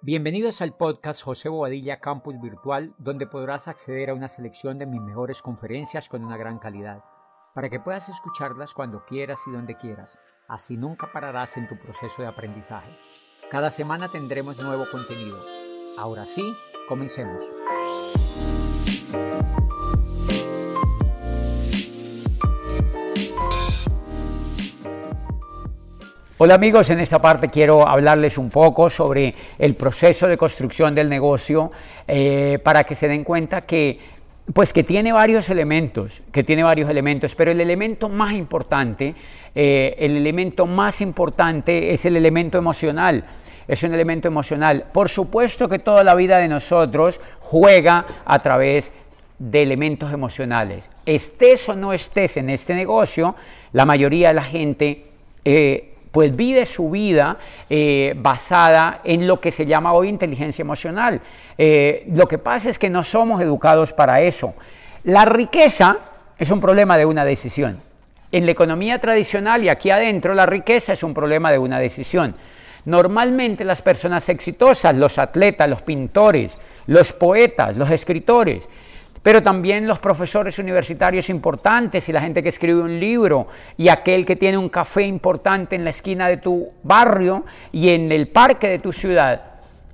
Bienvenidos al podcast José Bobadilla Campus Virtual, donde podrás acceder a una selección de mis mejores conferencias con una gran calidad, para que puedas escucharlas cuando quieras y donde quieras. Así nunca pararás en tu proceso de aprendizaje. Cada semana tendremos nuevo contenido. Ahora sí, comencemos. Hola amigos, en esta parte quiero hablarles un poco sobre el proceso de construcción del negocio para que se den cuenta que tiene varios elementos, pero el elemento más importante, es el elemento emocional. Es un elemento emocional. Por supuesto que toda la vida de nosotros juega a través de elementos emocionales. Estés o no estés en este negocio, la mayoría de la gente vive su vida basada en lo que se llama hoy inteligencia emocional. Lo que pasa es que no somos educados para eso. La riqueza es un problema de una decisión. En la economía tradicional y aquí adentro, la riqueza es un problema de una decisión. Normalmente las personas exitosas, los atletas, los pintores, los poetas, los escritores, pero también los profesores universitarios importantes y la gente que escribe un libro y aquel que tiene un café importante en la esquina de tu barrio y en el parque de tu ciudad,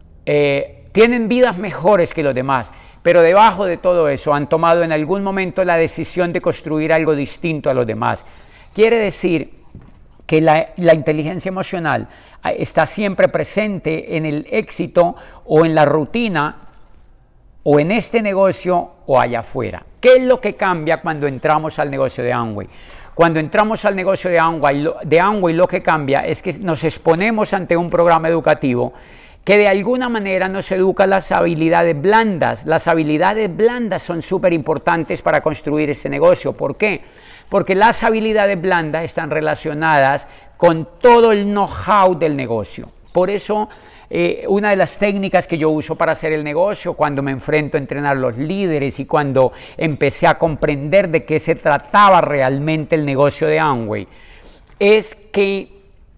tienen vidas mejores que los demás, pero debajo de todo eso han tomado en algún momento la decisión de construir algo distinto a los demás. Quiere decir que la inteligencia emocional está siempre presente en el éxito o en la rutina o en este negocio o allá afuera. ¿Qué es lo que cambia cuando entramos al negocio de Amway? Cuando entramos al negocio de Amway, lo que cambia es que nos exponemos ante un programa educativo que de alguna manera nos educa las habilidades blandas. Las habilidades blandas son súper importantes para construir ese negocio. ¿Por qué? Porque las habilidades blandas están relacionadas con todo el know-how del negocio. Por eso, una de las técnicas que yo uso para hacer el negocio, cuando me enfrento a entrenar los líderes y cuando empecé a comprender de qué se trataba realmente el negocio de Amway, es que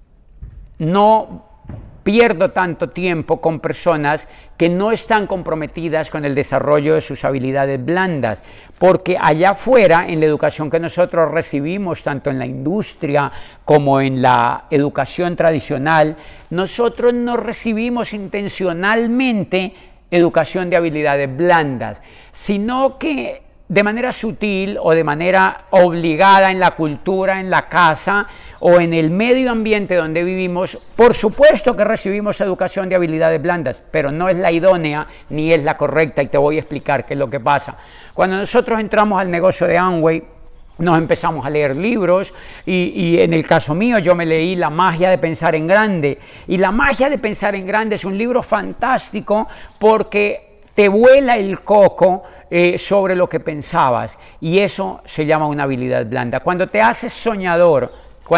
no pierdo tanto tiempo con personas que no están comprometidas con el desarrollo de sus habilidades blandas, porque allá afuera, en la educación que nosotros recibimos, tanto en la industria como en la educación tradicional, nosotros no recibimos intencionalmente educación de habilidades blandas, sino que de manera sutil o de manera obligada en la cultura, en la casa o en el medio ambiente donde vivimos, por supuesto que recibimos educación de habilidades blandas, pero no es la idónea ni es la correcta y te voy a explicar qué es lo que pasa. Cuando nosotros entramos al negocio de Amway, nos empezamos a leer libros y en el caso mío yo me leí La magia de pensar en grande, y La magia de pensar en grande es un libro fantástico porque te vuela el coco sobre lo que pensabas, y eso se llama una habilidad blanda. Cuando te haces soñador,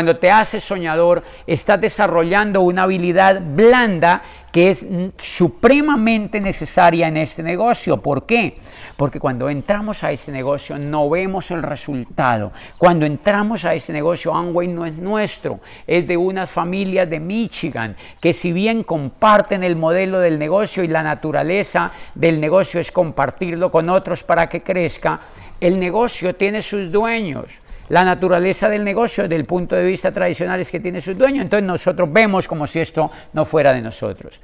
estás desarrollando una habilidad blanda que es supremamente necesaria en este negocio. ¿Por qué? Porque cuando entramos a ese negocio no vemos el resultado. Cuando entramos a ese negocio, Amway no es nuestro, es de unas familias de Michigan que, si bien comparten el modelo del negocio y la naturaleza del negocio es compartirlo con otros para que crezca, el negocio tiene sus dueños. La naturaleza del negocio desde el punto de vista tradicional es que tiene sus dueños, entonces nosotros vemos como si esto no fuera de nosotros.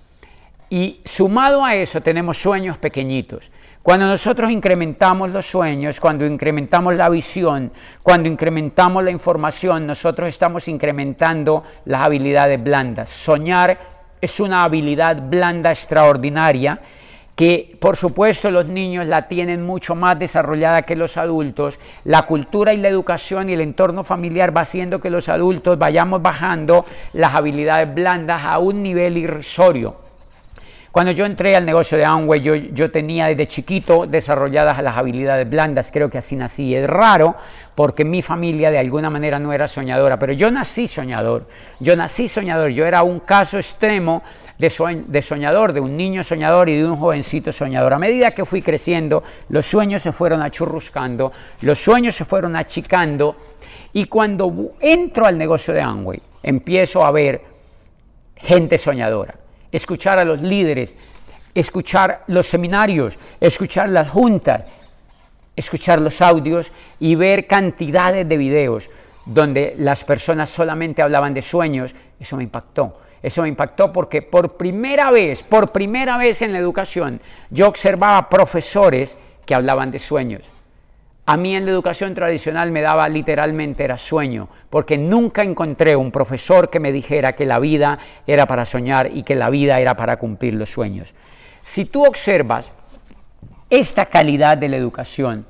Y sumado a eso tenemos sueños pequeñitos. Cuando nosotros incrementamos los sueños, cuando incrementamos la visión, cuando incrementamos la información, nosotros estamos incrementando las habilidades blandas. Soñar es una habilidad blanda extraordinaria que por supuesto los niños la tienen mucho más desarrollada que los adultos. La cultura y la educación y el entorno familiar va haciendo que los adultos vayamos bajando las habilidades blandas a un nivel irrisorio. Cuando yo entré al negocio de Amway, yo tenía desde chiquito desarrolladas las habilidades blandas, creo que así nací. Es raro porque mi familia de alguna manera no era soñadora, pero yo nací soñador, yo era un caso extremo de soñador, de un niño soñador y de un jovencito soñador. A medida que fui creciendo, los sueños se fueron achurruscando, los sueños se fueron achicando, y cuando entro al negocio de Amway, empiezo a ver gente soñadora. escuchar a los líderes, escuchar los seminarios, escuchar las juntas, escuchar los audios y ver cantidades de videos donde las personas solamente hablaban de sueños. Eso me impactó. Eso me impactó porque por primera vez en la educación, yo observaba profesores que hablaban de sueños. A mí en la educación tradicional me daba literalmente era sueño, porque nunca encontré un profesor que me dijera que la vida era para soñar y que la vida era para cumplir los sueños. Si tú observas, esta calidad de la educación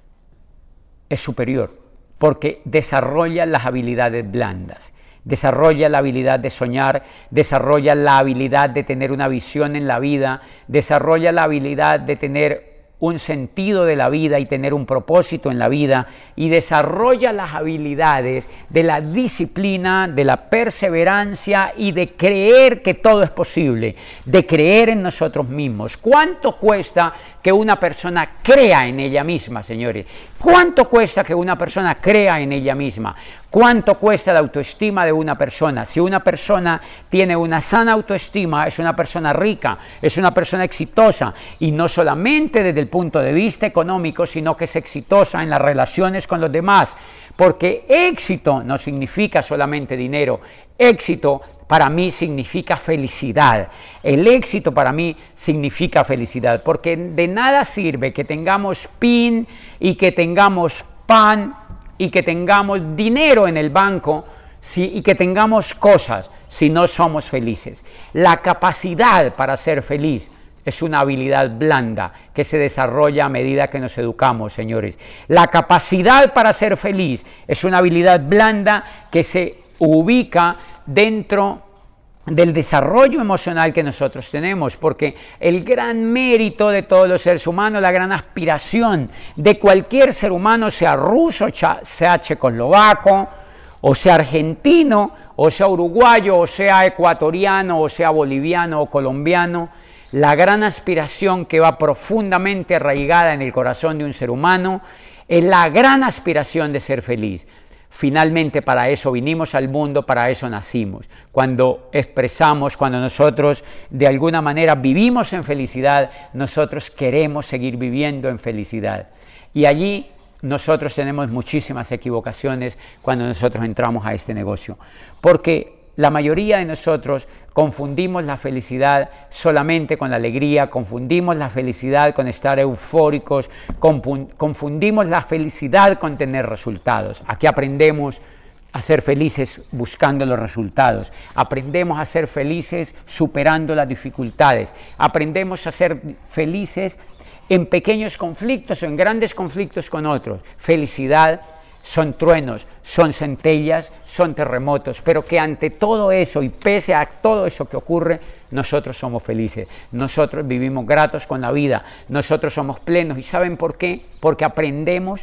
es superior, porque desarrolla las habilidades blandas. Desarrolla la habilidad de soñar, desarrolla la habilidad de tener una visión en la vida, desarrolla la habilidad de tener un sentido de la vida y tener un propósito en la vida, y desarrolla las habilidades de la disciplina, de la perseverancia y de creer que todo es posible, de creer en nosotros mismos. ¿Cuánto cuesta que una persona crea en ella misma, señores? ¿Cuánto cuesta que una persona crea en ella misma? ¿Cuánto cuesta la autoestima de una persona? Si una persona tiene una sana autoestima, es una persona rica, es una persona exitosa, y no solamente desde el punto de vista económico, sino que es exitosa en las relaciones con los demás, porque éxito no significa solamente dinero. Éxito para mí significa felicidad. El éxito para mí significa felicidad, porque de nada sirve que tengamos PIN y que tengamos pan y que tengamos dinero en el banco y que tengamos cosas si no somos felices. La capacidad para ser feliz es una habilidad blanda que se desarrolla a medida que nos educamos, señores. La capacidad para ser feliz es una habilidad blanda que se ubica dentro del desarrollo emocional que nosotros tenemos, porque el gran mérito de todos los seres humanos, la gran aspiración de cualquier ser humano, sea ruso, sea checoslovaco, o sea argentino, o sea uruguayo, o sea ecuatoriano, o sea boliviano o colombiano, la gran aspiración que va profundamente arraigada en el corazón de un ser humano es la gran aspiración de ser feliz. Finalmente para eso vinimos al mundo, para eso nacimos. Cuando expresamos, cuando nosotros de alguna manera vivimos en felicidad, nosotros queremos seguir viviendo en felicidad. Y allí nosotros tenemos muchísimas equivocaciones cuando nosotros entramos a este negocio, porque la mayoría de nosotros confundimos la felicidad solamente con la alegría, confundimos la felicidad con estar eufóricos, confundimos la felicidad con tener resultados. Aquí aprendemos a ser felices buscando los resultados, aprendemos a ser felices superando las dificultades, aprendemos a ser felices en pequeños conflictos o en grandes conflictos con otros. Felicidad son truenos, son centellas, son terremotos, pero que ante todo eso y pese a todo eso que ocurre, nosotros somos felices, nosotros vivimos gratos con la vida, nosotros somos plenos. ¿Y saben por qué? Porque aprendemos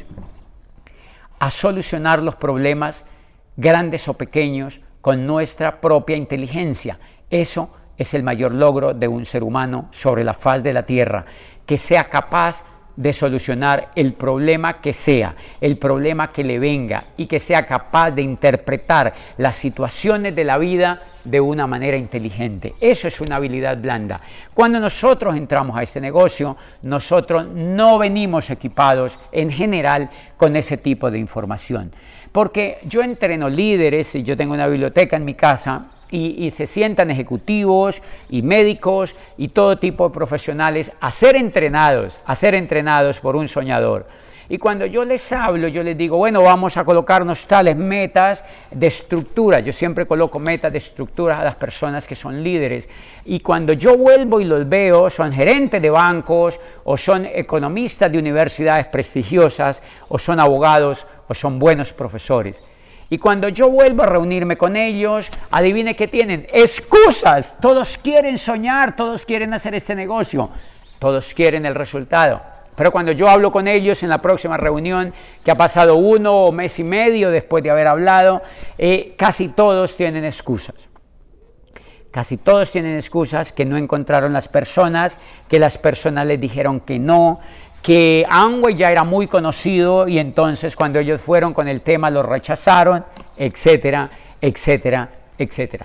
a solucionar los problemas, grandes o pequeños, con nuestra propia inteligencia. Eso es el mayor logro de un ser humano sobre la faz de la tierra, que sea capaz de solucionar el problema que sea, el problema que le venga, y que sea capaz de interpretar las situaciones de la vida de una manera inteligente. Eso es una habilidad blanda. Cuando nosotros entramos a este negocio, nosotros no venimos equipados en general con ese tipo de información, porque yo entreno líderes y yo tengo una biblioteca en mi casa, y se sientan ejecutivos y médicos y todo tipo de profesionales a ser entrenados por un soñador. Y cuando yo les hablo, yo les digo, bueno, vamos a colocarnos tales metas de estructura. Yo siempre coloco metas de estructura a las personas que son líderes. Y cuando yo vuelvo y los veo, son gerentes de bancos, o son economistas de universidades prestigiosas, o son abogados, o son buenos profesores. Y cuando yo vuelvo a reunirme con ellos, adivine qué tienen, excusas. Todos quieren soñar, todos quieren hacer este negocio, todos quieren el resultado. Pero cuando yo hablo con ellos en la próxima reunión, que ha pasado 1 mes y medio después de haber hablado, casi todos tienen excusas. Casi todos tienen excusas, que no encontraron las personas, que las personas les dijeron que no, que Amway ya era muy conocido y entonces cuando ellos fueron con el tema lo rechazaron, etcétera, etcétera, etcétera.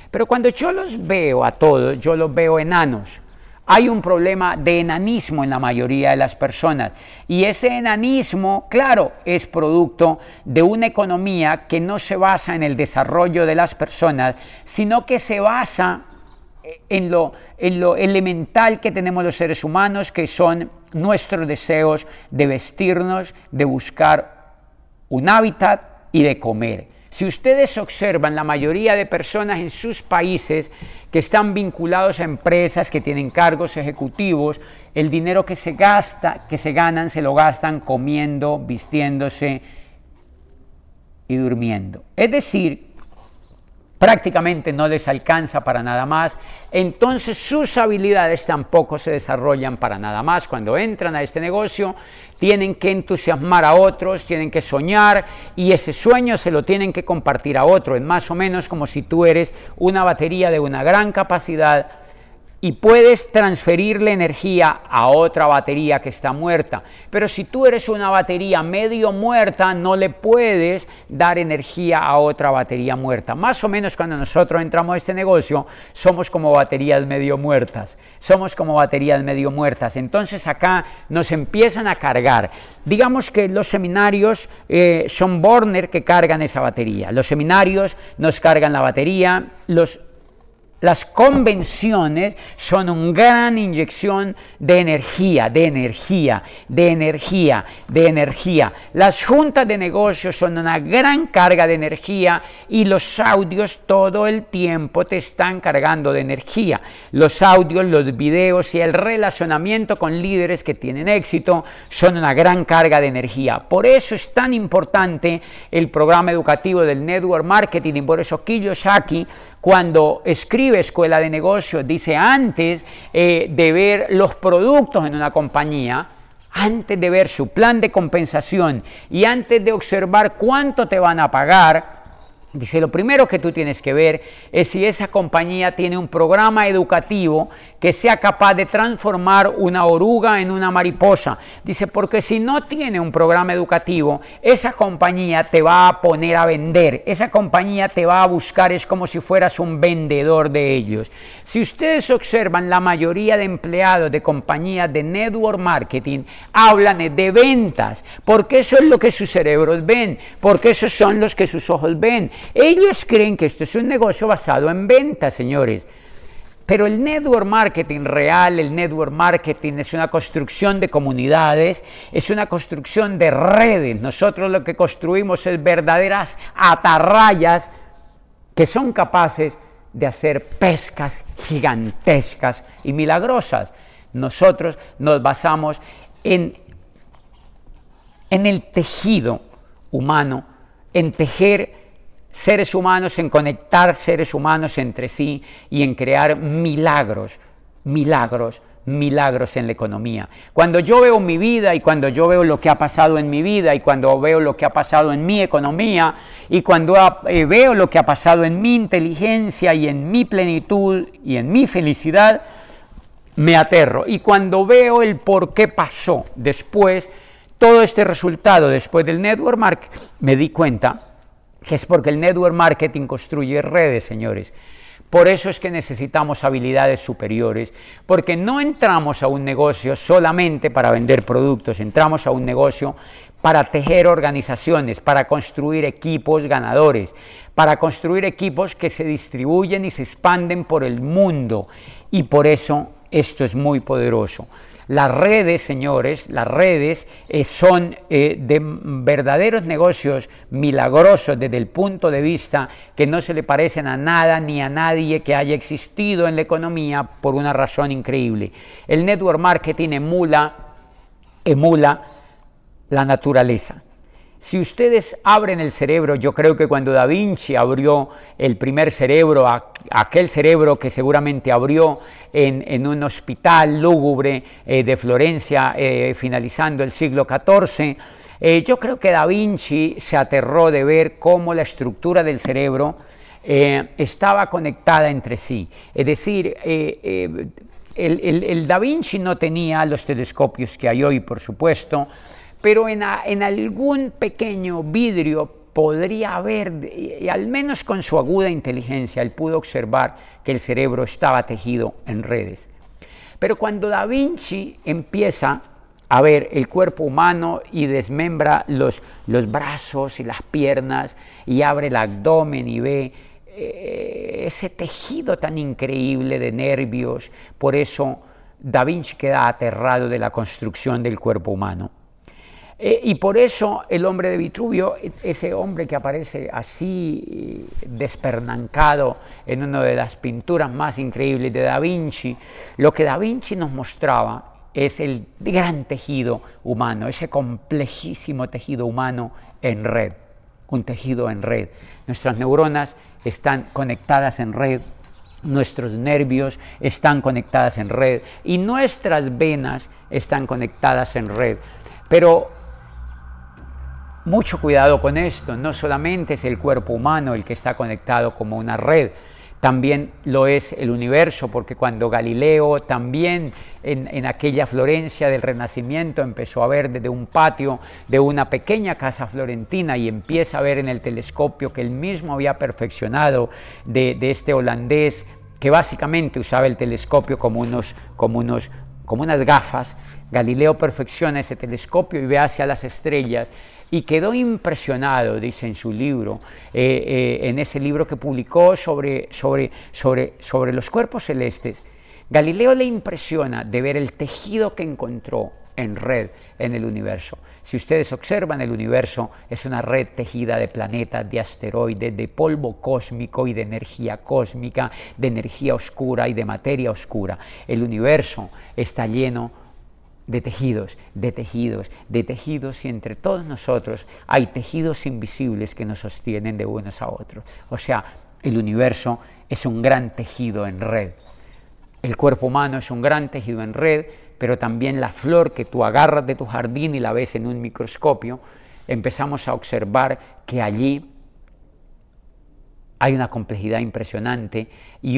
Pero cuando yo los veo a todos, yo los veo enanos. Hay un problema de enanismo en la mayoría de las personas. Y ese enanismo, claro, es producto de una economía que no se basa en el desarrollo de las personas, sino que se basa en lo elemental que tenemos los seres humanos, que son nuestros deseos de vestirnos, de buscar un hábitat y de comer. Si ustedes observan, la mayoría de personas en sus países que están vinculados a empresas, que tienen cargos ejecutivos, el dinero que se ganan, se lo gastan comiendo, vistiéndose y durmiendo. Es decir, prácticamente no les alcanza para nada más, entonces sus habilidades tampoco se desarrollan para nada más. Cuando entran a este negocio, tienen que entusiasmar a otros, tienen que soñar, y ese sueño se lo tienen que compartir a otro. Es más o menos como si tú eres una batería de una gran capacidad y puedes transferirle energía a otra batería que está muerta. Pero si tú eres una batería medio muerta, no le puedes dar energía a otra batería muerta. Más o menos cuando nosotros entramos a este negocio, somos como baterías medio muertas. Entonces acá nos empiezan a cargar. Digamos que los seminarios son Borner que cargan esa batería. Los seminarios nos cargan la batería, las convenciones son una gran inyección de energía. Las juntas de negocios son una gran carga de energía, y los audios todo el tiempo te están cargando de energía. Los audios, los videos y el relacionamiento con líderes que tienen éxito son una gran carga de energía. Por eso es tan importante el programa educativo del Network Marketing, y por eso Kiyosaki, cuando escribe Escuela de Negocios, dice: antes de ver los productos en una compañía, antes de ver su plan de compensación y antes de observar cuánto te van a pagar, dice, lo primero que tú tienes que ver es si esa compañía tiene un programa educativo que sea capaz de transformar una oruga en una mariposa. Dice, porque si no tiene un programa educativo, esa compañía te va a poner a vender, esa compañía te va a buscar, es como si fueras un vendedor de ellos. Si ustedes observan, la mayoría de empleados de compañías de network marketing hablan de ventas, porque eso es lo que sus cerebros ven, porque esos son los que sus ojos ven. Ellos creen que esto es un negocio basado en ventas, señores. Pero el network marketing real, el network marketing es una construcción de comunidades, es una construcción de redes. Nosotros lo que construimos es verdaderas atarrayas que son capaces de hacer pescas gigantescas y milagrosas. Nosotros nos basamos en el tejido humano, en tejer seres humanos, en conectar seres humanos entre sí y en crear milagros en la economía. Cuando yo veo mi vida y cuando yo veo lo que ha pasado en mi vida y cuando veo lo que ha pasado en mi economía y cuando veo lo que ha pasado en mi inteligencia y en mi plenitud y en mi felicidad, me aterro. Y cuando veo el por qué pasó después, todo este resultado después del network marketing, me di cuenta que es porque el network marketing construye redes, señores. Por eso es que necesitamos habilidades superiores, porque no entramos a un negocio solamente para vender productos, entramos a un negocio para tejer organizaciones, para construir equipos ganadores, para construir equipos que se distribuyen y se expanden por el mundo, y por eso esto es muy poderoso. Las redes, señores, las redes son de verdaderos negocios milagrosos desde el punto de vista que no se le parecen a nada ni a nadie que haya existido en la economía por una razón increíble. El network marketing emula la naturaleza. Si ustedes abren el cerebro, yo creo que cuando Da Vinci abrió el primer cerebro, aquel cerebro que seguramente abrió en un hospital lúgubre de Florencia, finalizando el siglo XIV, yo creo que Da Vinci se aterró de ver cómo la estructura del cerebro estaba conectada entre sí. Es decir, el Da Vinci no tenía los telescopios que hay hoy, por supuesto, pero en algún pequeño vidrio podría haber, y al menos con su aguda inteligencia, él pudo observar que el cerebro estaba tejido en redes. Pero cuando Da Vinci empieza a ver el cuerpo humano y desmembra los brazos y las piernas y abre el abdomen y ve ese tejido tan increíble de nervios, por eso Da Vinci queda aterrado de la construcción del cuerpo humano. Y por eso el hombre de Vitruvio, ese hombre que aparece así despernancado en una de las pinturas más increíbles de Da Vinci, lo que Da Vinci nos mostraba es el gran tejido humano, ese complejísimo tejido humano en red, un tejido en red. Nuestras neuronas están conectadas en red, nuestros nervios están conectadas en red y nuestras venas están conectadas en red. Pero mucho cuidado con esto, no solamente es el cuerpo humano el que está conectado como una red, también lo es el universo, porque cuando Galileo también en aquella Florencia del Renacimiento empezó a ver desde un patio de una pequeña casa florentina y empieza a ver en el telescopio que él mismo había perfeccionado de este holandés que básicamente usaba el telescopio como unas gafas, Galileo perfecciona ese telescopio y ve hacia las estrellas y quedó impresionado, dice en su libro, en ese libro que publicó sobre los cuerpos celestes. Galileo le impresiona de ver el tejido que encontró en red en el universo. Si ustedes observan, el universo es una red tejida de planetas, de asteroides, de polvo cósmico y de energía cósmica, de energía oscura y de materia oscura. El universo está lleno de tejidos, de tejidos, de tejidos, y entre todos nosotros hay tejidos invisibles que nos sostienen de unos a otros. O sea, el universo es un gran tejido en red. El cuerpo humano es un gran tejido en red, pero también la flor que tú agarras de tu jardín y la ves en un microscopio, empezamos a observar que allí hay una complejidad impresionante y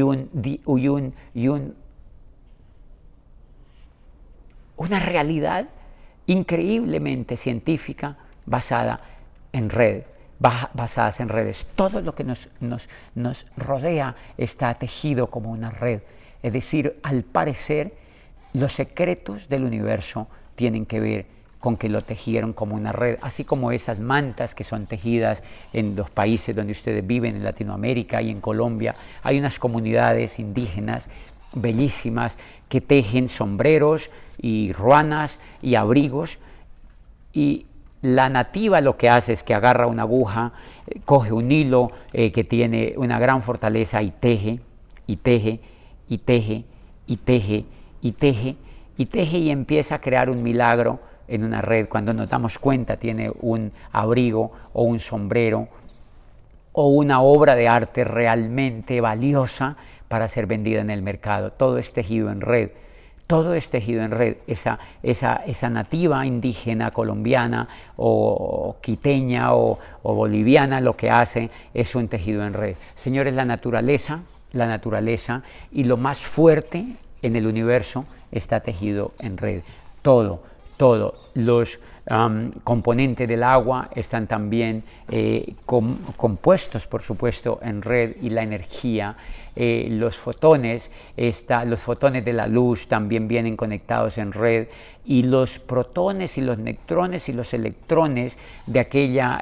una realidad increíblemente científica basada en red, basadas en redes. Todo lo que nos rodea está tejido como una red. Es decir, al parecer, los secretos del universo tienen que ver con que lo tejieron como una red, así como esas mantas que son tejidas en los países donde ustedes viven, en Latinoamérica y en Colombia. Hay unas comunidades indígenas bellísimas que tejen sombreros y ruanas y abrigos, y la nativa lo que hace es que agarra una aguja, coge un hilo que tiene una gran fortaleza y teje, y teje, y teje, y teje, y teje, y teje, y empieza a crear un milagro en una red. Cuando nos damos cuenta tiene un abrigo o un sombrero o una obra de arte realmente valiosa para ser vendida en el mercado. Todo es tejido en red, todo es tejido en red. Esa nativa indígena colombiana o quiteña o boliviana lo que hace es un tejido en red. Señores, la naturaleza y lo más fuerte en el universo está tejido en red. Todo. Los componentes del agua están también compuestos, por supuesto, en red, y la energía, los fotones de la luz también vienen conectados en red, y los protones y los neutrones y los electrones de aquella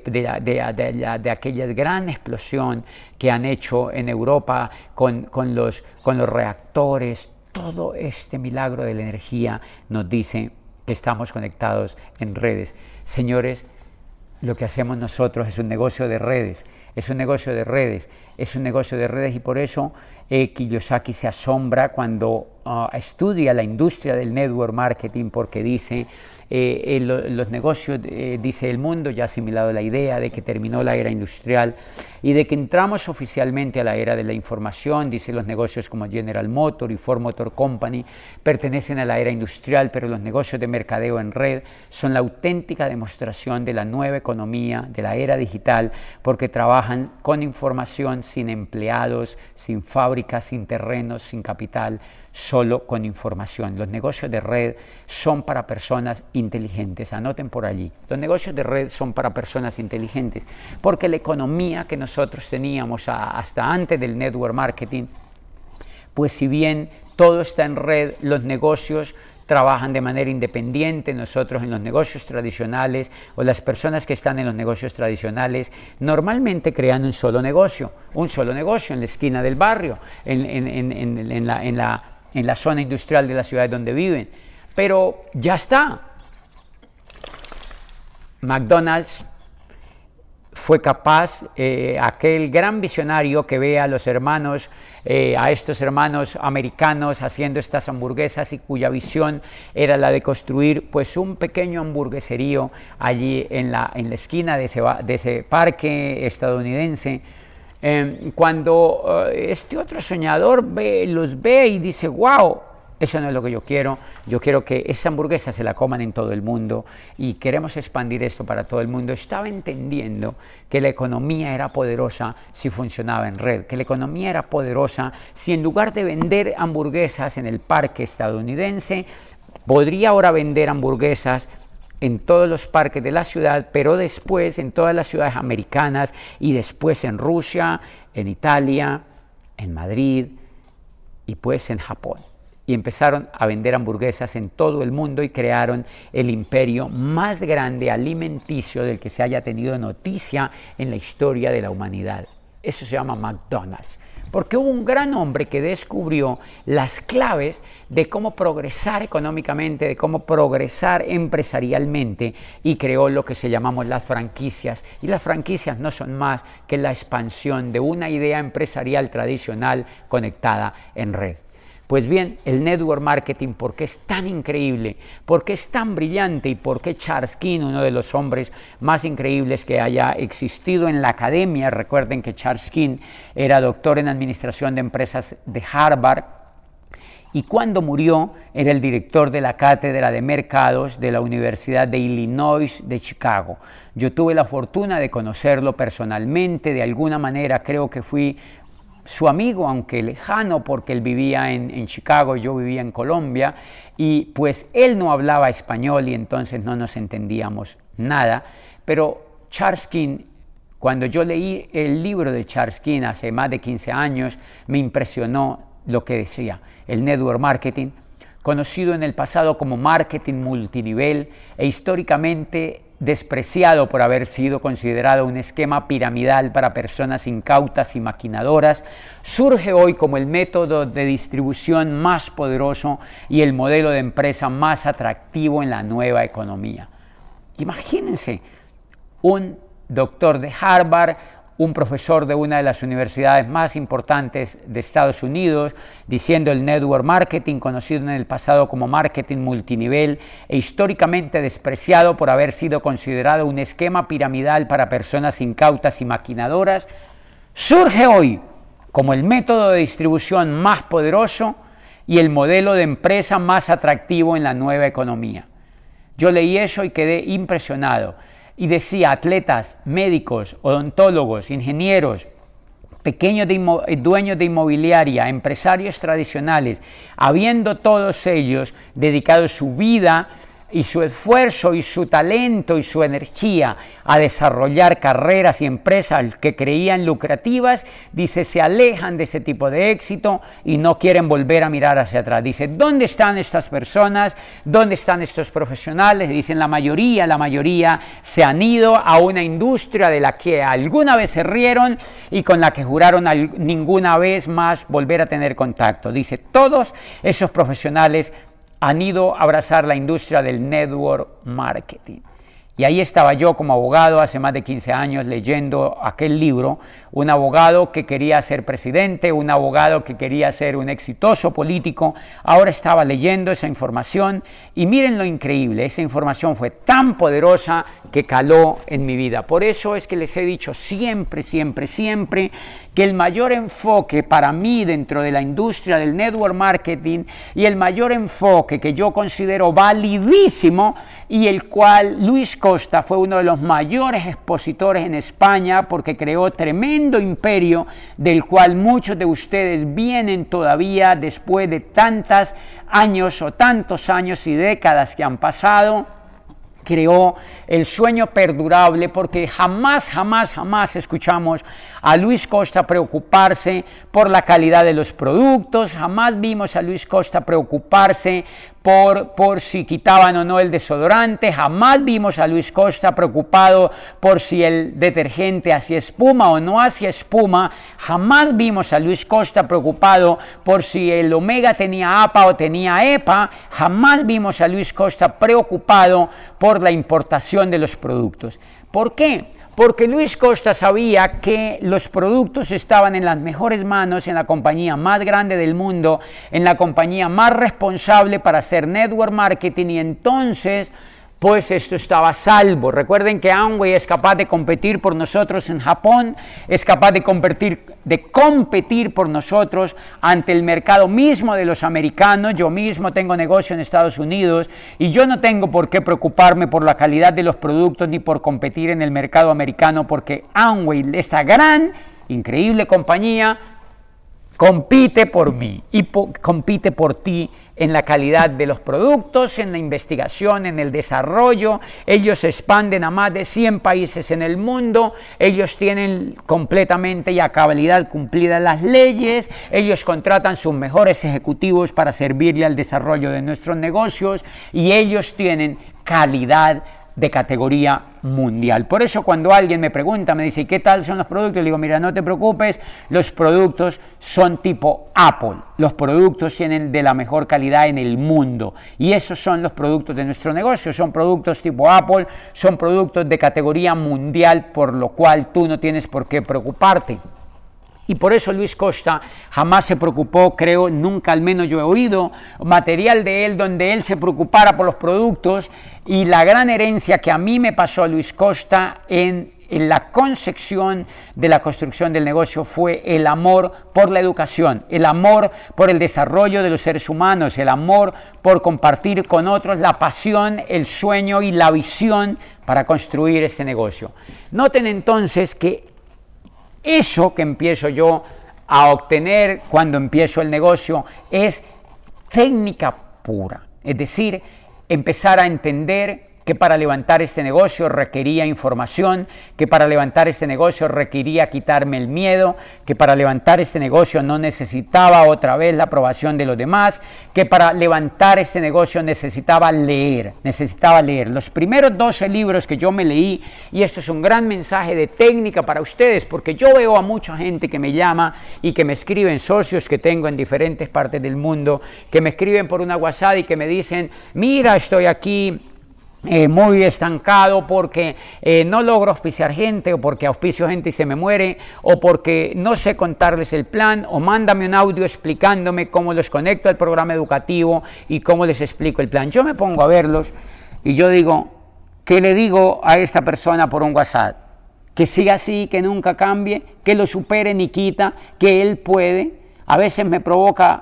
gran explosión que han hecho en Europa con los reactores. Todo este milagro de la energía nos dice que estamos conectados en redes. Señores, lo que hacemos nosotros es un negocio de redes, y por eso Kiyosaki se asombra cuando estudia la industria del network marketing, porque dice, los negocios, dice, el mundo ya ha asimilado la idea de que terminó la era industrial y de que entramos oficialmente a la era de la información. Dice, los negocios como General Motors y Ford Motor Company pertenecen a la era industrial, pero los negocios de mercadeo en red son la auténtica demostración de la nueva economía, de la era digital, porque trabajan con información, sin empleados, sin fábricas, sin terrenos, sin capital, solo con información. Los negocios de red son para personas inteligentes. Anoten por allí. Los negocios de red son para personas inteligentes, porque la economía que nosotros teníamos hasta antes del network marketing, pues si bien todo está en red, los negocios trabajan de manera independiente. Nosotros en los negocios tradicionales, o las personas que están en los negocios tradicionales, normalmente crean un solo negocio en la esquina del barrio, en la zona industrial de la ciudad donde viven. Pero ya está. McDonald's fue capaz, aquel gran visionario que ve a estos hermanos americanos haciendo estas hamburguesas, y cuya visión era la de construir pues un pequeño hamburgueserío allí en la esquina de ese parque estadounidense. Cuando este otro soñador los ve y dice, wow, eso no es lo que yo quiero que esa hamburguesa se la coman en todo el mundo y queremos expandir esto para todo el mundo. Estaba entendiendo que la economía era poderosa si funcionaba en red, que la economía era poderosa si en lugar de vender hamburguesas en el parque estadounidense, podría ahora vender hamburguesas en todos los parques de la ciudad, pero después en todas las ciudades americanas, y después en Rusia, en Italia, en Madrid y pues en Japón. Y empezaron a vender hamburguesas en todo el mundo y crearon el imperio más grande alimenticio del que se haya tenido noticia en la historia de la humanidad. Eso se llama McDonald's. Porque hubo un gran hombre que descubrió las claves de cómo progresar económicamente, de cómo progresar empresarialmente, y creó lo que se llamamos las franquicias. Y las franquicias no son más que la expansión de una idea empresarial tradicional conectada en red. Pues bien, el network marketing, ¿por qué es tan increíble? ¿Por qué es tan brillante? ¿Y por qué Charles King, uno de los hombres más increíbles que haya existido en la academia? Recuerden que Charles King era doctor en administración de empresas de Harvard, y cuando murió era el director de la cátedra de mercados de la Universidad de Illinois de Chicago. Yo tuve la fortuna de conocerlo personalmente, de alguna manera creo que fui su amigo, aunque lejano, porque él vivía en Chicago, yo vivía en Colombia, y pues él no hablaba español y entonces no nos entendíamos nada. Pero Charles King, cuando yo leí el libro de Charles King hace más de 15 años, me impresionó lo que decía. El network marketing, conocido en el pasado como marketing multinivel e históricamente despreciado por haber sido considerado un esquema piramidal para personas incautas y maquinadoras, surge hoy como el método de distribución más poderoso y el modelo de empresa más atractivo en la nueva economía. Imagínense, un doctor de Harvard, un profesor de una de las universidades más importantes de Estados Unidos, diciendo el network marketing, conocido en el pasado como marketing multinivel e históricamente despreciado por haber sido considerado un esquema piramidal para personas incautas y maquinadoras, surge hoy como el método de distribución más poderoso y el modelo de empresa más atractivo en la nueva economía. Yo leí eso y quedé impresionado. Y decía, atletas, médicos, odontólogos, ingenieros, pequeños dueños de inmobiliaria, empresarios tradicionales, habiendo todos ellos dedicado su vida y su esfuerzo y su talento y su energía a desarrollar carreras y empresas que creían lucrativas, dice, se alejan de ese tipo de éxito y no quieren volver a mirar hacia atrás. Dice, ¿dónde están estas personas? ¿Dónde están estos profesionales? Dicen, la mayoría se han ido a una industria de la que alguna vez se rieron y con la que juraron ninguna vez más volver a tener contacto. Dice, todos esos profesionales han ido a abrazar la industria del network marketing. Y ahí estaba yo como abogado hace más de 15 años leyendo aquel libro, un abogado que quería ser presidente, un abogado que quería ser un exitoso político. Ahora estaba leyendo esa información y miren lo increíble, esa información fue tan poderosa que caló en mi vida. Por eso es que les he dicho siempre que el mayor enfoque para mí dentro de la industria del network marketing y el mayor enfoque que yo considero validísimo y el cual Luis Costa fue uno de los mayores expositores en España porque creó tremendo imperio del cual muchos de ustedes vienen todavía después de tantos años y décadas que han pasado. creó el sueño perdurable, porque jamás escuchamos a Luis Costa preocuparse por la calidad de los productos, jamás vimos a Luis Costa preocuparse por si quitaban o no el desodorante, jamás vimos a Luis Costa preocupado por si el detergente hacía espuma o no hacía espuma, jamás vimos a Luis Costa preocupado por si el omega tenía APA o tenía EPA, jamás vimos a Luis Costa preocupado por la importación de los productos. ¿Por qué? Porque Luis Costa sabía que los productos estaban en las mejores manos, en la compañía más grande del mundo, en la compañía más responsable para hacer network marketing, y entonces pues esto estaba a salvo. Recuerden que Amway es capaz de competir por nosotros en Japón, es capaz de competir por nosotros ante el mercado mismo de los americanos. Yo mismo tengo negocio en Estados Unidos y yo no tengo por qué preocuparme por la calidad de los productos ni por competir en el mercado americano, porque Amway, esta gran, increíble compañía, compite por mí y compite por ti en la calidad de los productos, en la investigación, en el desarrollo. Ellos se expanden a más de 100 países en el mundo, ellos tienen completamente y a cabalidad cumplidas las leyes, ellos contratan sus mejores ejecutivos para servirle al desarrollo de nuestros negocios, y ellos tienen calidad de categoría mundial. Por eso cuando alguien me pregunta, me dice, ¿qué tal son los productos? Le digo, mira, no te preocupes, los productos son tipo Apple, los productos tienen de la mejor calidad en el mundo, y esos son los productos de nuestro negocio, son productos tipo Apple, son productos de categoría mundial, por lo cual tú no tienes por qué preocuparte. Y por eso Luis Costa jamás se preocupó, creo, nunca al menos yo he oído material de él donde él se preocupara por los productos. Y la gran herencia que a mí me pasó a Luis Costa en la concepción de la construcción del negocio fue el amor por la educación, el amor por el desarrollo de los seres humanos, el amor por compartir con otros la pasión, el sueño y la visión para construir ese negocio. Noten entonces que eso que empiezo yo a obtener cuando empiezo el negocio es técnica pura, es decir, empezar a entender que para levantar este negocio requería información, que para levantar este negocio requería quitarme el miedo, que para levantar este negocio no necesitaba otra vez la aprobación de los demás, que para levantar este negocio necesitaba leer. Los primeros 12 libros que yo me leí, y esto es un gran mensaje de técnica para ustedes, porque yo veo a mucha gente que me llama y que me escriben, socios que tengo en diferentes partes del mundo, que me escriben por una WhatsApp y que me dicen, mira, estoy aquí muy estancado porque no logro auspiciar gente, o porque auspicio gente y se me muere, o porque no sé contarles el plan, o mándame un audio explicándome cómo los conecto al programa educativo y cómo les explico el plan. Yo me pongo a verlos y yo digo, ¿qué le digo a esta persona por un WhatsApp? Que siga así, que nunca cambie, que lo supere ni quita, que él puede. A veces me provoca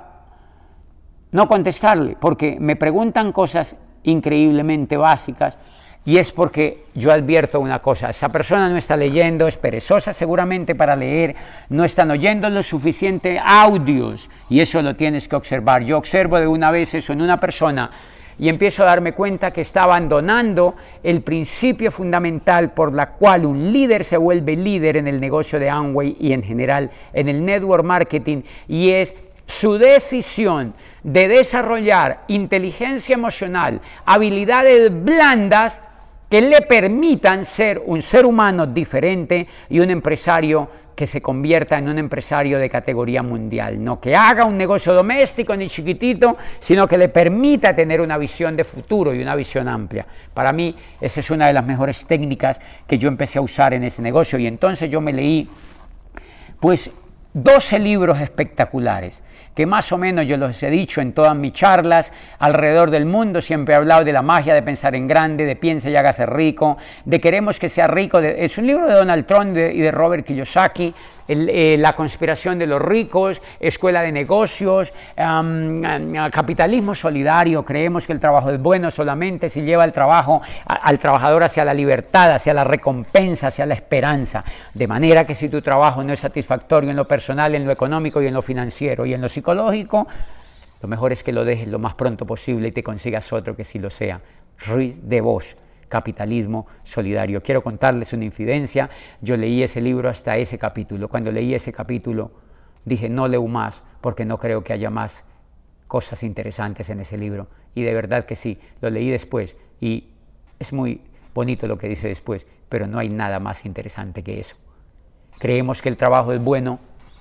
no contestarle porque me preguntan cosas increíblemente básicas, y es porque yo advierto una cosa: esa persona no está leyendo, es perezosa seguramente para leer, no están oyendo lo suficiente audios, y eso lo tienes que observar. Yo observo de una vez eso en una persona y empiezo a darme cuenta que está abandonando el principio fundamental por la cual un líder se vuelve líder en el negocio de Amway y en general en el network marketing, y es su decisión de desarrollar inteligencia emocional, habilidades blandas que le permitan ser un ser humano diferente y un empresario que se convierta en un empresario de categoría mundial. No que haga un negocio doméstico ni chiquitito, sino que le permita tener una visión de futuro y una visión amplia. Para mí, esa es una de las mejores técnicas que yo empecé a usar en ese negocio, y entonces yo me leí pues 12 libros espectaculares, que más o menos yo los he dicho en todas mis charlas alrededor del mundo. Siempre he hablado de la magia de pensar en grande, de piensa y hágase rico, de queremos que sea rico. Es un libro de Donald Trump y de Robert Kiyosaki, La conspiración de los ricos, Escuela de negocios, capitalismo solidario. Creemos que el trabajo es bueno solamente si lleva el trabajo al trabajador hacia la libertad, hacia la recompensa, hacia la esperanza. De manera que si tu trabajo no es satisfactorio en lo personal, en lo económico y en lo financiero y en lo psicológico, lo mejor es que lo dejes lo más pronto posible y te consigas otro que sí lo sea. Ruiz de Bosch, Capitalismo Solidario. Quiero contarles una infidencia. Yo leí ese libro hasta ese capítulo. Cuando leí ese capítulo dije, no leo más porque no creo que haya más cosas interesantes en ese libro. Y de verdad que sí, lo leí después y es muy bonito lo que dice después, pero no hay nada más interesante que eso. Creemos que el trabajo es bueno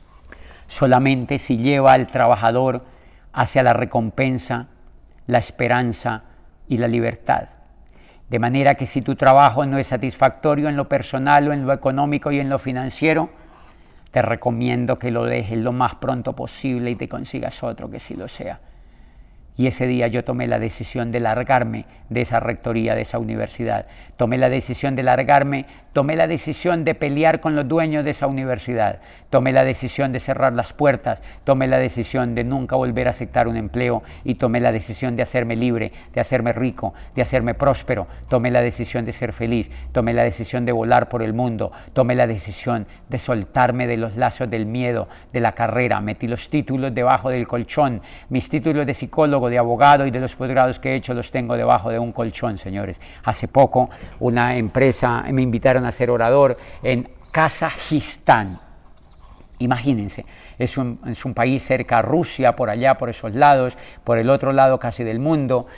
solamente si lleva al trabajador hacia la recompensa, la esperanza y la libertad. De manera que si tu trabajo no es satisfactorio en lo personal o en lo económico y en lo financiero, te recomiendo que lo dejes lo más pronto posible y te consigas otro que sí lo sea. Y ese día yo tomé la decisión de largarme de esa rectoría, de esa universidad. Tomé la decisión de largarme, tomé la decisión de pelear con los dueños de esa universidad. Tomé la decisión de cerrar las puertas, tomé la decisión de nunca volver a aceptar un empleo y tomé la decisión de hacerme libre, de hacerme rico, de hacerme próspero. Tomé la decisión de ser feliz, tomé la decisión de volar por el mundo, tomé la decisión de soltarme de los lazos del miedo, de la carrera. Metí los títulos debajo del colchón, mis títulos de psicólogo, de abogado y de los posgrados que he hecho los tengo debajo de un colchón, señores. Hace poco una empresa me invitaron a ser orador en Kazajistán. Imagínense, es un país cerca a Rusia, por allá, por esos lados, por el otro lado casi del mundo,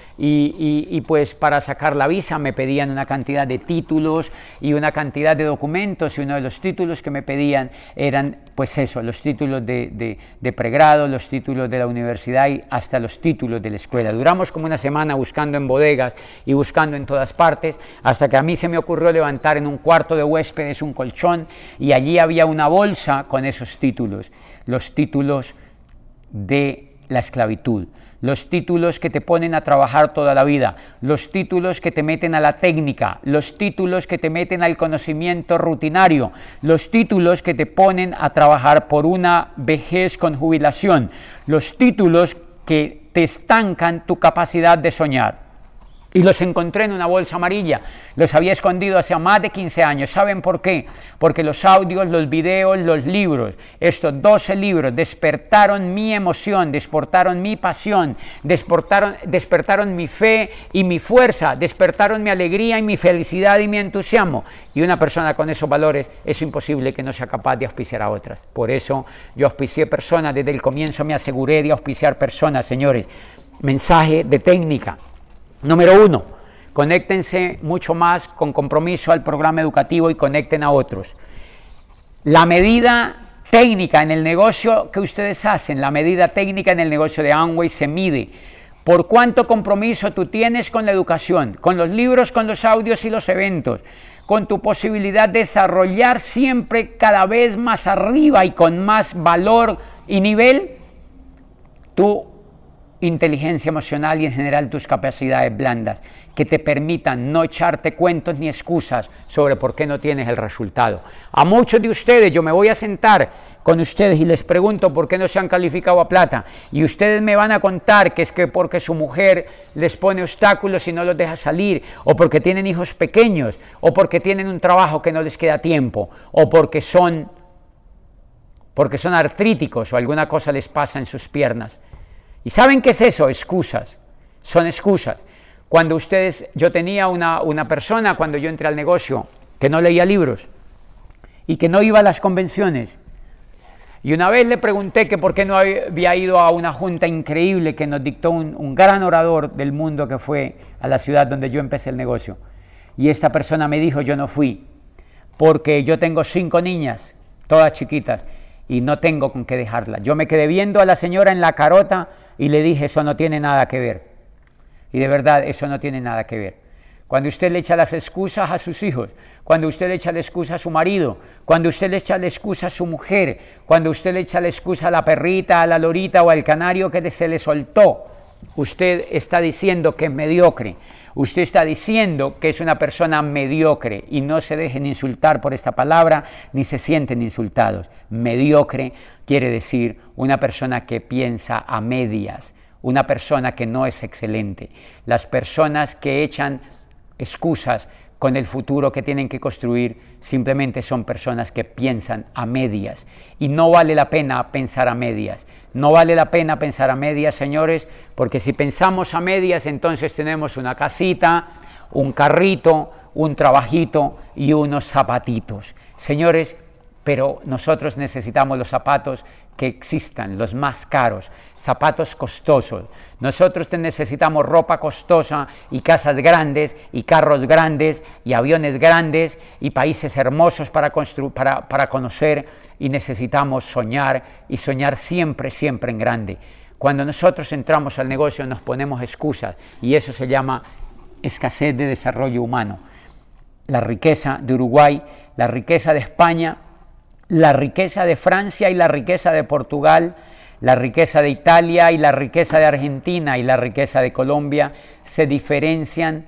y pues para sacar la visa me pedían una cantidad de títulos y una cantidad de documentos, y uno de los títulos que me pedían eran, pues eso, los títulos de pregrado, los títulos de la universidad y hasta los títulos de la escuela. Duramos como una semana buscando en bodegas y buscando en todas partes, hasta que a mí se me ocurrió levantar en un cuarto de huéspedes un colchón, y allí había una bolsa con esos títulos, los títulos de la esclavitud, los títulos que te ponen a trabajar toda la vida, los títulos que te meten a la técnica, los títulos que te meten al conocimiento rutinario, los títulos que te ponen a trabajar por una vejez con jubilación, los títulos que te estancan tu capacidad de soñar. Y los encontré en una bolsa amarilla, los había escondido hace más de 15 años. ¿Saben por qué? Porque los audios, los videos, los libros, estos 12 libros despertaron mi emoción, despertaron mi pasión, despertaron mi fe y mi fuerza, despertaron mi alegría y mi felicidad y mi entusiasmo. Y una persona con esos valores es imposible que no sea capaz de auspiciar a otras. Por eso yo auspicié personas, desde el comienzo me aseguré de auspiciar personas, señores. Mensaje de técnica. Número 1, conéctense mucho más con compromiso al programa educativo y conecten a otros. La medida técnica en el negocio que ustedes hacen, la medida técnica en el negocio de Amway se mide por cuánto compromiso tú tienes con la educación, con los libros, con los audios y los eventos, con tu posibilidad de desarrollar siempre cada vez más arriba y con más valor y nivel tu inteligencia emocional y en general tus capacidades blandas que te permitan no echarte cuentos ni excusas sobre por qué no tienes el resultado. A muchos de ustedes, yo me voy a sentar con ustedes y les pregunto por qué no se han calificado a plata, y ustedes me van a contar que es que porque su mujer les pone obstáculos y no los deja salir, o porque tienen hijos pequeños, o porque tienen un trabajo que no les queda tiempo, o porque son artríticos o alguna cosa les pasa en sus piernas. ¿Y saben qué es eso? Excusas. Son excusas. Yo tenía una persona cuando yo entré al negocio que no leía libros y que no iba a las convenciones. Y una vez le pregunté que por qué no había ido a una junta increíble que nos dictó un gran orador del mundo que fue a la ciudad donde yo empecé el negocio. Y esta persona me dijo, yo no fui porque yo tengo 5 niñas, todas chiquitas, y no tengo con qué dejarla. Yo me quedé viendo a la señora en la carota y le dije, eso no tiene nada que ver. Y de verdad, eso no tiene nada que ver. Cuando usted le echa las excusas a sus hijos, cuando usted le echa la excusa a su marido, cuando usted le echa la excusa a su mujer, cuando usted le echa la excusa a la perrita, a la lorita o al canario que se le soltó, usted está diciendo que es mediocre. Usted está diciendo que es una persona mediocre, y no se dejen insultar por esta palabra ni se sienten insultados. Mediocre quiere decir una persona que piensa a medias, una persona que no es excelente. Las personas que echan excusas con el futuro que tienen que construir simplemente son personas que piensan a medias, y no vale la pena pensar a medias. No vale la pena pensar a medias, señores, porque si pensamos a medias, entonces tenemos una casita, un carrito, un trabajito y unos zapatitos. Señores, pero nosotros necesitamos los zapatos que existan, los más caros, zapatos costosos. Nosotros necesitamos ropa costosa y casas grandes y carros grandes y aviones grandes y países hermosos para conocer, y necesitamos soñar y soñar siempre, siempre en grande. Cuando nosotros entramos al negocio nos ponemos excusas y eso se llama escasez de desarrollo humano. La riqueza de Uruguay, la riqueza de España, la riqueza de Francia y la riqueza de Portugal, la riqueza de Italia y la riqueza de Argentina y la riqueza de Colombia se diferencian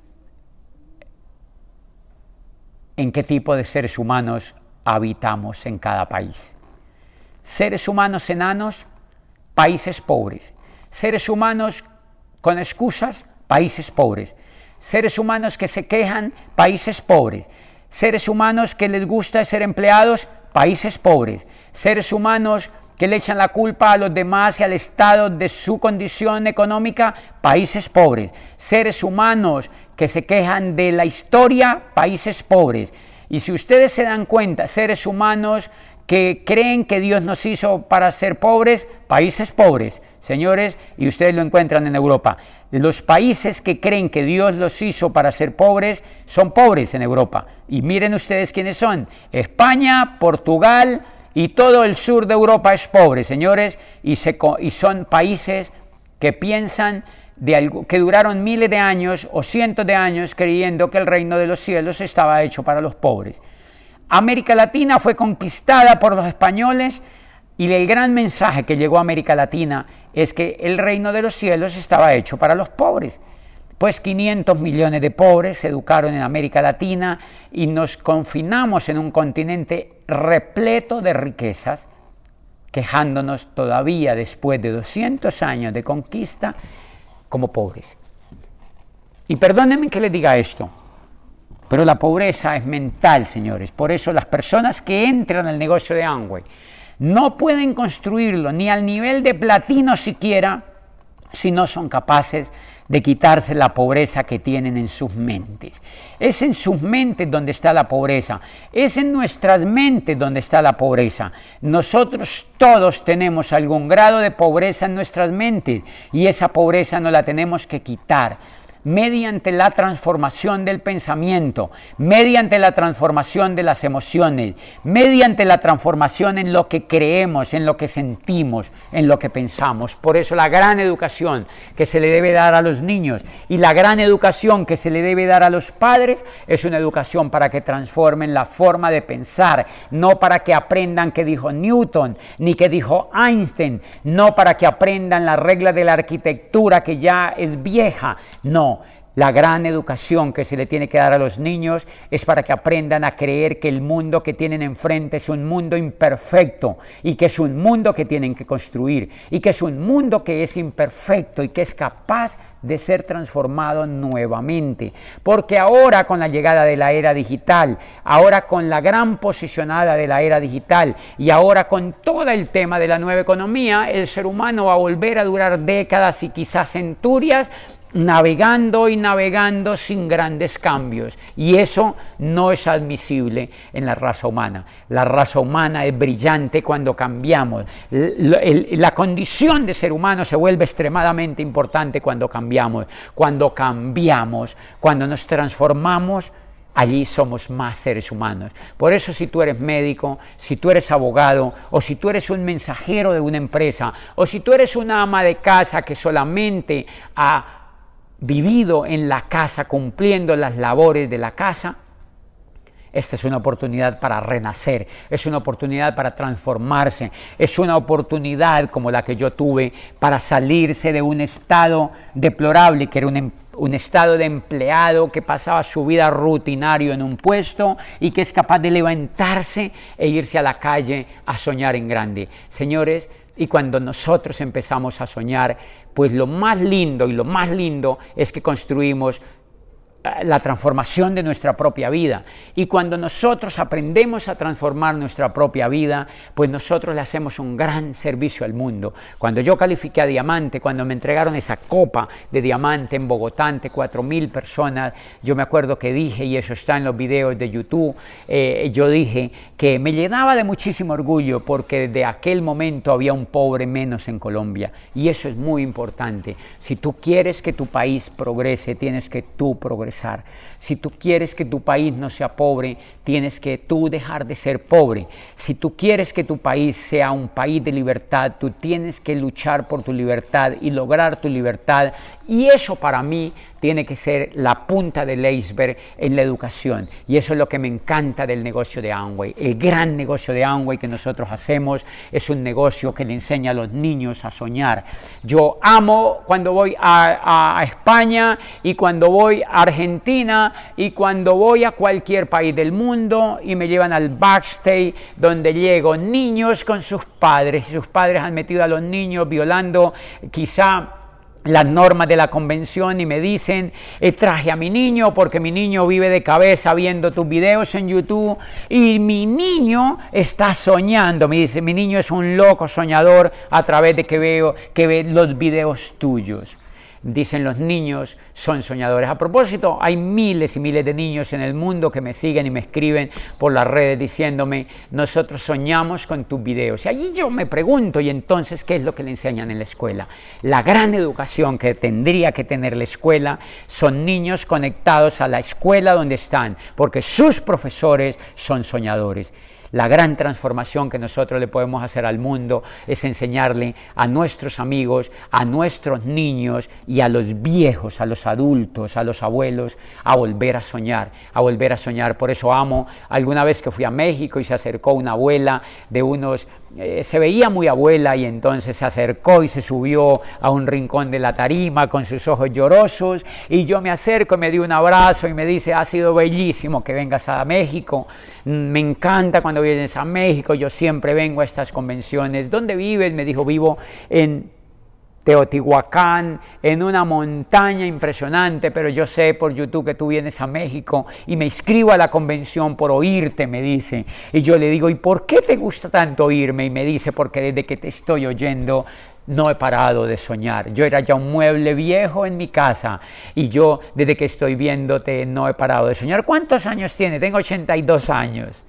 en qué tipo de seres humanos habitamos en cada país. Seres humanos enanos, países pobres. Seres humanos con excusas, países pobres. Seres humanos que se quejan, países pobres. Seres humanos que les gusta ser empleados, países pobres. Seres humanos que le echan la culpa a los demás y al Estado de su condición económica, países pobres. Seres humanos que se quejan de la historia, países pobres. Y si ustedes se dan cuenta, seres humanos que creen que Dios nos hizo para ser pobres, países pobres, señores, y ustedes lo encuentran en Europa. Los países que creen que Dios los hizo para ser pobres, son pobres en Europa. Y miren ustedes quiénes son. España, Portugal y todo el sur de Europa es pobre, señores, y son países que piensan que duraron miles de años o cientos de años creyendo que el reino de los cielos estaba hecho para los pobres. América Latina fue conquistada por los españoles y el gran mensaje que llegó a América Latina es que el reino de los cielos estaba hecho para los pobres. Pues 500 millones de pobres se educaron en América Latina y nos confinamos en un continente repleto de riquezas, quejándonos todavía después de 200 años de conquista como pobres. Y perdónenme que les diga esto, pero la pobreza es mental, señores. Por eso las personas que entran al negocio de Amway no pueden construirlo ni al nivel de platino siquiera si no son capaces de quitarse la pobreza que tienen en sus mentes. Es en sus mentes donde está la pobreza, es en nuestras mentes donde está la pobreza. Nosotros todos tenemos algún grado de pobreza en nuestras mentes y esa pobreza no la tenemos que quitar mediante la transformación del pensamiento, mediante la transformación de las emociones, mediante la transformación en lo que creemos, en lo que sentimos, en lo que pensamos. Por eso la gran educación que se le debe dar a los niños y la gran educación que se le debe dar a los padres es una educación para que transformen la forma de pensar, no para que aprendan qué dijo Newton, ni qué dijo Einstein, no para que aprendan la regla de la arquitectura que ya es vieja, no. La gran educación que se le tiene que dar a los niños es para que aprendan a creer que el mundo que tienen enfrente es un mundo imperfecto y que es un mundo que tienen que construir y que es un mundo que es imperfecto y que es capaz de ser transformado nuevamente. Porque ahora con la llegada de la era digital, ahora con la gran posicionada de la era digital y ahora con todo el tema de la nueva economía, el ser humano va a volver a durar décadas y quizás centurias navegando y navegando sin grandes cambios, y eso no es admisible en la raza humana. La raza humana es brillante cuando cambiamos. La condición de ser humano se vuelve extremadamente importante cuando cambiamos, cuando nos transformamos. Allí somos más seres humanos. Por eso si tú eres médico, si tú eres abogado, o si tú eres un mensajero de una empresa, o si tú eres una ama de casa que solamente ha vivido en la casa, cumpliendo las labores de la casa, esta es una oportunidad para renacer, es una oportunidad para transformarse, es una oportunidad como la que yo tuve para salirse de un estado deplorable, que era un estado de empleado que pasaba su vida rutinario en un puesto y que es capaz de levantarse e irse a la calle a soñar en grande. Señores, y cuando nosotros empezamos a soñar, pues lo más lindo es que construimos la transformación de nuestra propia vida. Y cuando nosotros aprendemos a transformar nuestra propia vida, pues nosotros le hacemos un gran servicio al mundo. Cuando yo califiqué a diamante, cuando me entregaron esa copa de diamante en Bogotá ante 4,000 personas, yo me acuerdo que dije, y eso está en los videos de YouTube, yo dije que me llenaba de muchísimo orgullo porque desde aquel momento había un pobre menos en Colombia. Y eso es muy importante. Si tú quieres que tu país progrese, tienes que tú progresar. Si tú quieres que tu país no sea pobre, tienes que tú dejar de ser pobre. Si tú quieres que tu país sea un país de libertad, tú tienes que luchar por tu libertad y lograr tu libertad. Y eso para mí tiene que ser la punta del iceberg en la educación. Y eso es lo que me encanta del negocio de Amway. El gran negocio de Amway que nosotros hacemos es un negocio que le enseña a los niños a soñar. Yo amo cuando voy a España y cuando voy a Argentina y cuando voy a cualquier país del mundo y me llevan al backstage donde llego niños con sus padres y sus padres han metido a los niños violando quizá las normas de la convención y me dicen, traje a mi niño porque mi niño vive de cabeza viendo tus videos en YouTube y mi niño está soñando, me dice, mi niño es un loco soñador a través de que ve los videos tuyos. Dicen los niños son soñadores. A propósito, hay miles y miles de niños en el mundo que me siguen y me escriben por las redes diciéndome, nosotros soñamos con tus videos. Y allí yo me pregunto, ¿y entonces qué es lo que le enseñan en la escuela? La gran educación que tendría que tener la escuela son niños conectados a la escuela donde están, porque sus profesores son soñadores. La gran transformación que nosotros le podemos hacer al mundo es enseñarle a nuestros amigos, a nuestros niños y a los viejos, a los adultos, a los abuelos, a volver a soñar, a volver a soñar. Por eso amo, alguna vez que fui a México y se acercó una abuela de unos, se veía muy abuela y entonces se acercó y se subió a un rincón de la tarima con sus ojos llorosos y yo me acerco y me dio un abrazo y me dice, ha sido bellísimo que vengas a México, me encanta cuando vienes a México, yo siempre vengo a estas convenciones. ¿Dónde vives? Me dijo, vivo en Teotihuacán, en una montaña impresionante, pero yo sé por YouTube que tú vienes a México y me inscribo a la convención por oírte, me dice. Y yo le digo, ¿y por qué te gusta tanto oírme? Y me dice, porque desde que te estoy oyendo no he parado de soñar. Yo era ya un mueble viejo en mi casa y yo desde que estoy viéndote no he parado de soñar. ¿Cuántos años tiene? Tengo 82 años.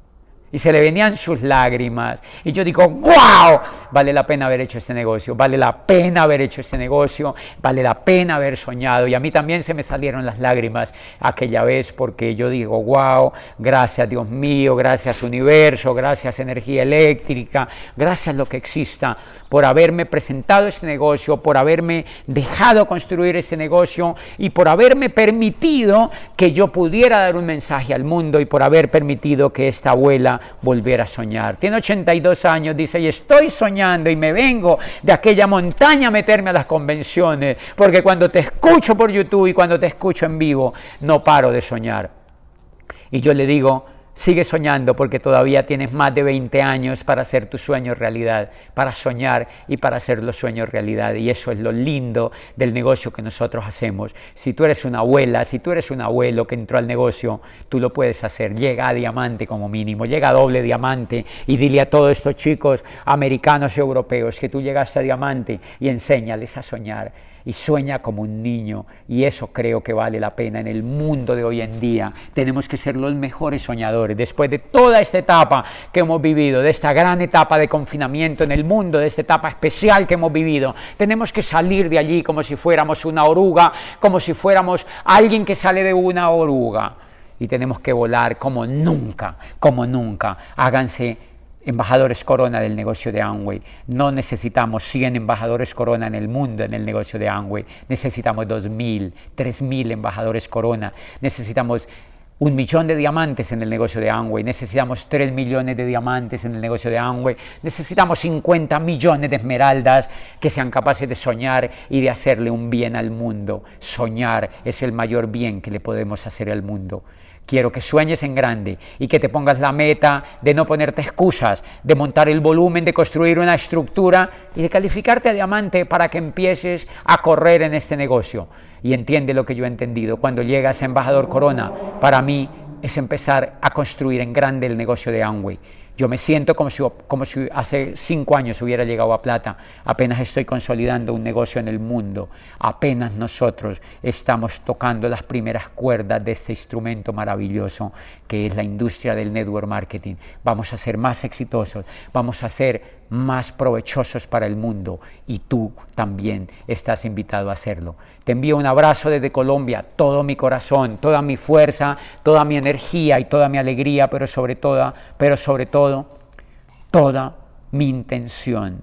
Y se le venían sus lágrimas. Y yo digo, ¡wow! Vale la pena haber hecho este negocio, vale la pena haber hecho este negocio, vale la pena haber soñado. Y a mí también se me salieron las lágrimas aquella vez porque yo digo, ¡wow! Gracias Dios mío, gracias universo, gracias energía eléctrica, gracias lo que exista por haberme presentado este negocio, por haberme dejado construir este negocio y por haberme permitido que yo pudiera dar un mensaje al mundo y por haber permitido que esta abuela volver a soñar. Tiene 82 años, dice, y estoy soñando y me vengo de aquella montaña a meterme a las convenciones, porque cuando te escucho por YouTube y cuando te escucho en vivo, no paro de soñar. Y yo le digo, sigue soñando porque todavía tienes más de 20 años para hacer tus sueños realidad, para soñar y para hacer los sueños realidad. Y eso es lo lindo del negocio que nosotros hacemos. Si tú eres una abuela, si tú eres un abuelo que entró al negocio, tú lo puedes hacer. Llega a diamante como mínimo, llega a doble diamante y dile a todos estos chicos americanos y europeos que tú llegaste a diamante y enséñales a soñar. Y sueña como un niño, y eso creo que vale la pena en el mundo de hoy en día. Tenemos que ser los mejores soñadores. Después de toda esta etapa que hemos vivido, de esta gran etapa de confinamiento en el mundo, de esta etapa especial que hemos vivido, tenemos que salir de allí como si fuéramos una oruga, como si fuéramos alguien que sale de una oruga. Y tenemos que volar como nunca, como nunca. Háganse embajadores corona del negocio de Amway. No necesitamos 100 embajadores corona en el mundo en el negocio de Amway. Necesitamos 2,000, 3,000 embajadores corona. Necesitamos 1 millón de diamantes en el negocio de Amway. Necesitamos 3 millones de diamantes en el negocio de Amway. Necesitamos 50 millones de esmeraldas que sean capaces de soñar y de hacerle un bien al mundo. Soñar es el mayor bien que le podemos hacer al mundo. Quiero que sueñes en grande y que te pongas la meta de no ponerte excusas, de montar el volumen, de construir una estructura y de calificarte a diamante para que empieces a correr en este negocio. Y entiende lo que yo he entendido. Cuando llegas a Embajador Corona, para mí es empezar a construir en grande el negocio de Amway. Yo me siento como si hace 5 años hubiera llegado a plata. Apenas estoy consolidando un negocio en el mundo. Apenas nosotros estamos tocando las primeras cuerdas de este instrumento maravilloso que es la industria del network marketing. Vamos a ser más exitosos, vamos a ser más provechosos para el mundo y tú también estás invitado a hacerlo. Te envío un abrazo desde Colombia, todo mi corazón, toda mi fuerza, toda mi energía y toda mi alegría, pero sobre todo, toda mi intención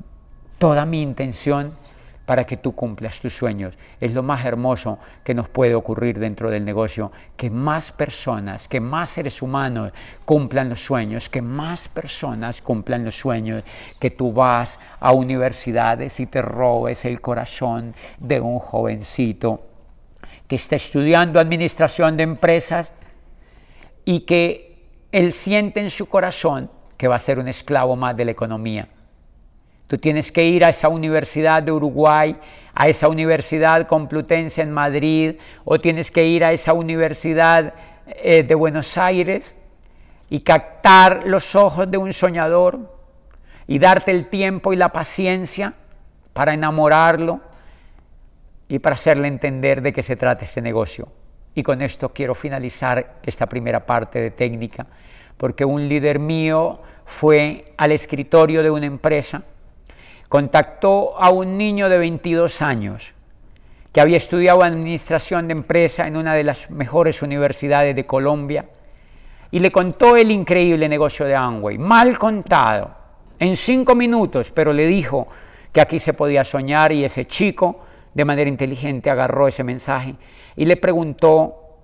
para que tú cumplas tus sueños. Es lo más hermoso que nos puede ocurrir dentro del negocio, que más personas, que más seres humanos cumplan los sueños, que más personas cumplan los sueños, que tú vas a universidades y te robes el corazón de un jovencito que está estudiando administración de empresas y que él siente en su corazón que va a ser un esclavo más de la economía. Tú tienes que ir a esa universidad de Uruguay, a esa universidad Complutense en Madrid, o tienes que ir a esa universidad de Buenos Aires y captar los ojos de un soñador y darte el tiempo y la paciencia para enamorarlo y para hacerle entender de qué se trata este negocio. Y con esto quiero finalizar esta primera parte de técnica, porque un líder mío fue al escritorio de una empresa, contactó a un niño de 22 años que había estudiado administración de empresa en una de las mejores universidades de Colombia y le contó el increíble negocio de Amway, mal contado, en 5 minutos, pero le dijo que aquí se podía soñar y ese chico de manera inteligente agarró ese mensaje y le preguntó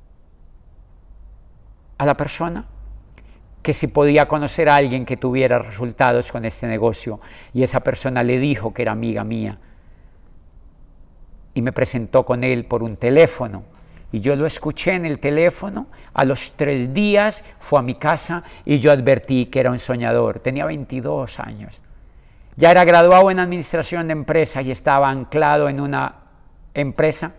a la persona que si podía conocer a alguien que tuviera resultados con este negocio, y esa persona le dijo que era amiga mía y me presentó con él por un teléfono y yo lo escuché en el teléfono. A los 3 días fue a mi casa y yo advertí que era un soñador. Tenía 22 años, ya era graduado en administración de empresas y estaba anclado en una empresa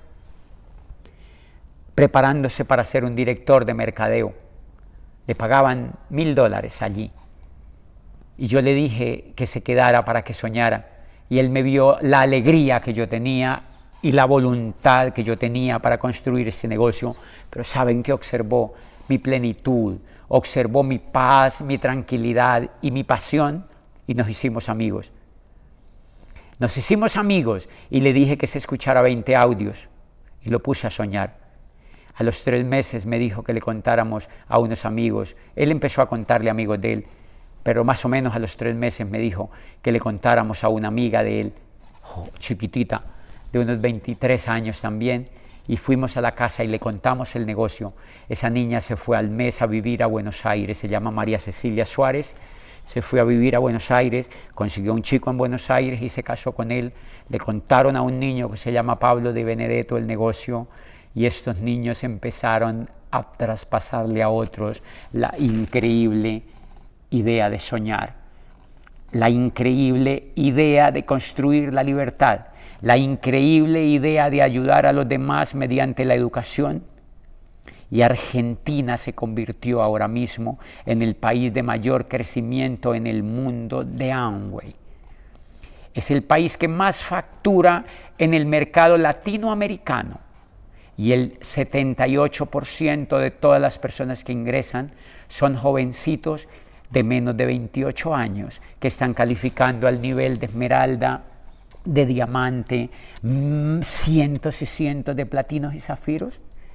preparándose para ser un director de mercadeo. Le pagaban $1000 allí. Y yo le dije que se quedara para que soñara. Y él me vio la alegría que yo tenía y la voluntad que yo tenía para construir ese negocio. Pero ¿saben qué observó? Mi plenitud, observó mi paz, mi tranquilidad y mi pasión. Y nos hicimos amigos. Nos hicimos amigos y le dije que se escuchara 20 audios. Y lo puse a soñar. A los 3 meses me dijo que le contáramos a unos amigos. Él empezó a contarle a amigos de él, pero más o menos a los 3 meses me dijo que le contáramos a una amiga de él, chiquitita, de unos 23 años también, y fuimos a la casa y le contamos el negocio. Esa niña se fue al mes a vivir a Buenos Aires, se llama María Cecilia Suárez, se fue a vivir a Buenos Aires, consiguió un chico en Buenos Aires y se casó con él. Le contaron a un niño que se llama Pablo de Benedetto el negocio, y estos niños empezaron a traspasarle a otros la increíble idea de soñar, la increíble idea de construir la libertad, la increíble idea de ayudar a los demás mediante la educación. Y Argentina se convirtió ahora mismo en el país de mayor crecimiento en el mundo de Amway. Es el país que más factura en el mercado latinoamericano. Y el 78% de todas las personas que ingresan son jovencitos de menos de 28 años que están calificando al nivel de esmeralda, de diamante, cientos y cientos de platinos y zafiros,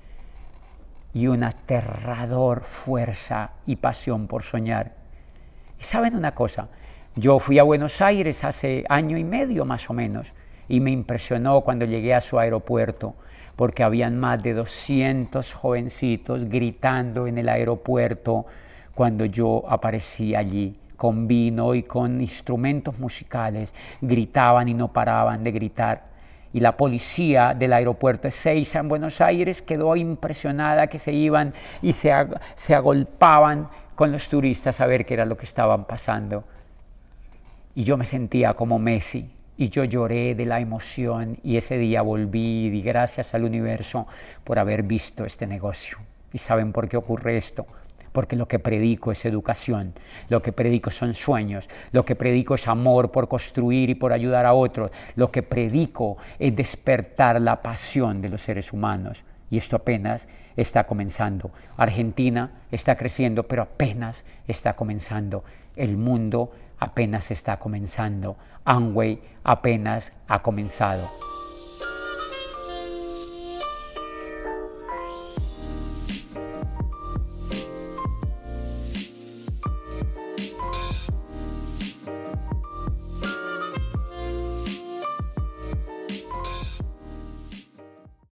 y una aterrador fuerza y pasión por soñar. Y saben una cosa, yo fui a Buenos Aires hace 1 año y medio más o menos y me impresionó cuando llegué a su aeropuerto, porque habían más de 200 jovencitos gritando en el aeropuerto cuando yo aparecí allí, con vino y con instrumentos musicales, gritaban y no paraban de gritar. y la policía del aeropuerto Ezeiza en Buenos Aires quedó impresionada que se iban y se agolpaban con los turistas a ver qué era lo que estaban pasando. Y yo me sentía como Messi, y yo lloré de la emoción, y ese día volví y di gracias al universo por haber visto este negocio. ¿Y saben por qué ocurre esto? Porque lo que predico es educación, lo que predico son sueños, lo que predico es amor por construir y por ayudar a otros, lo que predico es despertar la pasión de los seres humanos. Y esto apenas está comenzando. Argentina está creciendo, pero apenas está comenzando. El mundo apenas está comenzando. Amway apenas ha comenzado.